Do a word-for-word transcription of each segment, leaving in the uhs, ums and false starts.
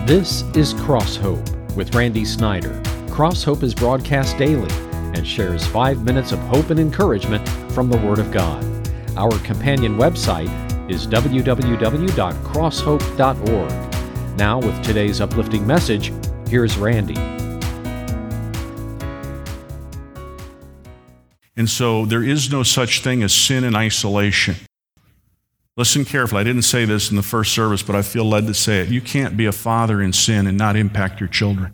This is Cross Hope with Randy Snyder. Cross Hope is broadcast daily and shares five minutes of hope and encouragement from the Word of God. Our companion website is w w w dot cross hope dot org. Now, with today's uplifting message, here's Randy. And so there is no such thing as sin in isolation. Listen carefully. I didn't say this in the first service, but I feel led to say it. You can't be a father in sin and not impact your children.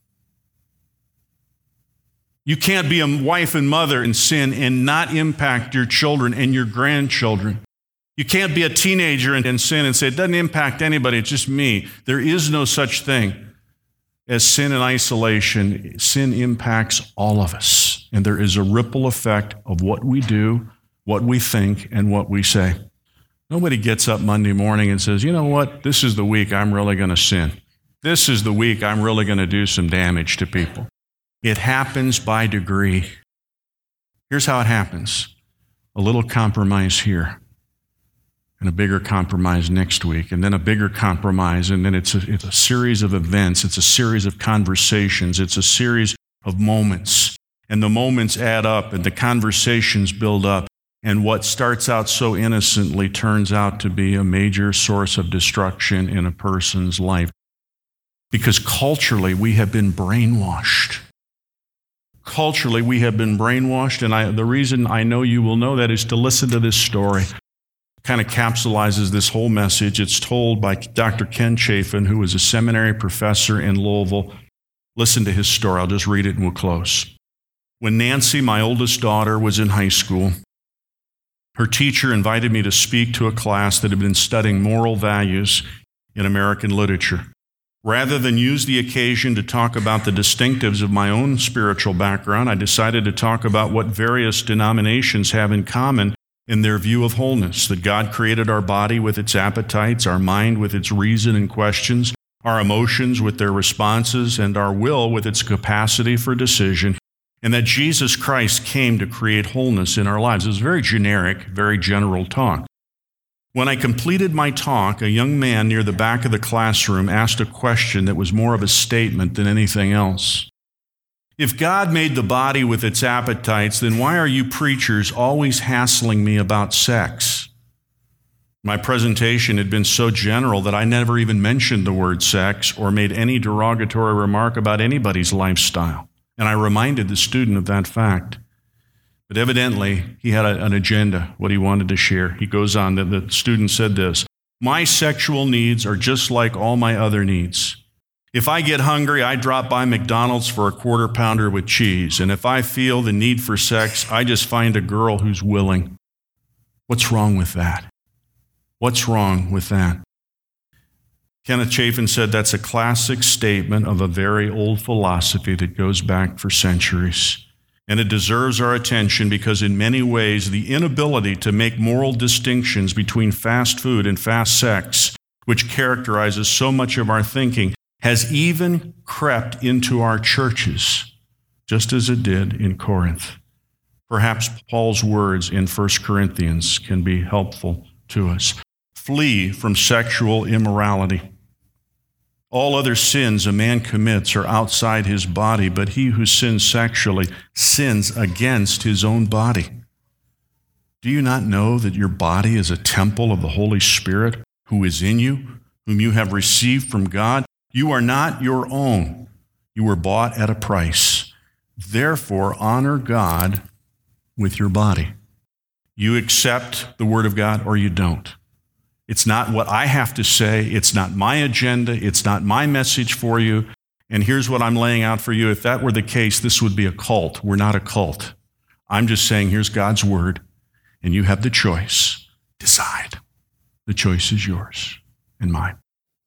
You can't be a wife and mother in sin and not impact your children and your grandchildren. You can't be a teenager in sin and say, it doesn't impact anybody, it's just me. There is no such thing as sin in isolation. Sin impacts all of us. And there is a ripple effect of what we do, what we think, and what we say. Nobody gets up Monday morning and says, you know what, this is the week I'm really going to sin. This is the week I'm really going to do some damage to people. It happens by degree. Here's how it happens. A little compromise here, and a bigger compromise next week, and then a bigger compromise, and then it's a, it's a series of events. It's a series of conversations. It's a series of moments. And the moments add up, and the conversations build up. And what starts out so innocently turns out to be a major source of destruction in a person's life. Because culturally, we have been brainwashed. Culturally, we have been brainwashed, and I, the reason I know you will know that is to listen to this story. It kind of capsulizes this whole message. It's told by Doctor Ken Chafin, who was a seminary professor in Louisville. Listen to his story. I'll just read it and we'll close. When Nancy, my oldest daughter, was in high school, her teacher invited me to speak to a class that had been studying moral values in American literature. Rather than use the occasion to talk about the distinctives of my own spiritual background, I decided to talk about what various denominations have in common in their view of wholeness, that God created our body with its appetites, our mind with its reason and questions, our emotions with their responses, and our will with its capacity for decision, and that Jesus Christ came to create wholeness in our lives. It was very generic, very general talk. When I completed my talk, a young man near the back of the classroom asked a question that was more of a statement than anything else. If God made the body with its appetites, then why are you preachers always hassling me about sex? My presentation had been so general that I never even mentioned the word sex or made any derogatory remark about anybody's lifestyle. And I reminded the student of that fact. But evidently, he had a, an agenda, what he wanted to share. He goes on, the, the student said this, my sexual needs are just like all my other needs. If I get hungry, I drop by McDonald's for a quarter pounder with cheese. And if I feel the need for sex, I just find a girl who's willing. What's wrong with that? What's wrong with that? Kenneth Chafin said that's a classic statement of a very old philosophy that goes back for centuries. And it deserves our attention because in many ways, the inability to make moral distinctions between fast food and fast sex, which characterizes so much of our thinking, has even crept into our churches, just as it did in Corinth. Perhaps Paul's words in First Corinthians can be helpful to us. Flee from sexual immorality. All other sins a man commits are outside his body, but he who sins sexually sins against his own body. Do you not know that your body is a temple of the Holy Spirit who is in you, whom you have received from God? You are not your own. You were bought at a price. Therefore, honor God with your body. You accept the Word of God or you don't. It's not what I have to say. It's not my agenda. It's not my message for you. And here's what I'm laying out for you. If that were the case, this would be a cult. We're not a cult. I'm just saying, here's God's word, and you have the choice. Decide. The choice is yours and mine.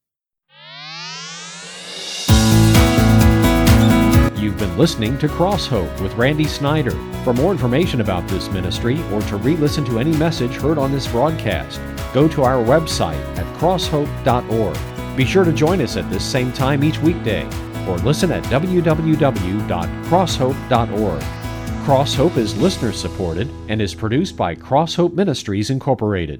You've been listening to Cross Hope with Randy Snyder. For more information about this ministry or to re-listen to any message heard on this broadcast, go to our website at cross hope dot org. Be sure to join us at this same time each weekday or listen at w w w dot cross hope dot org. Cross Hope is listener supported and is produced by Cross Hope Ministries Incorporated.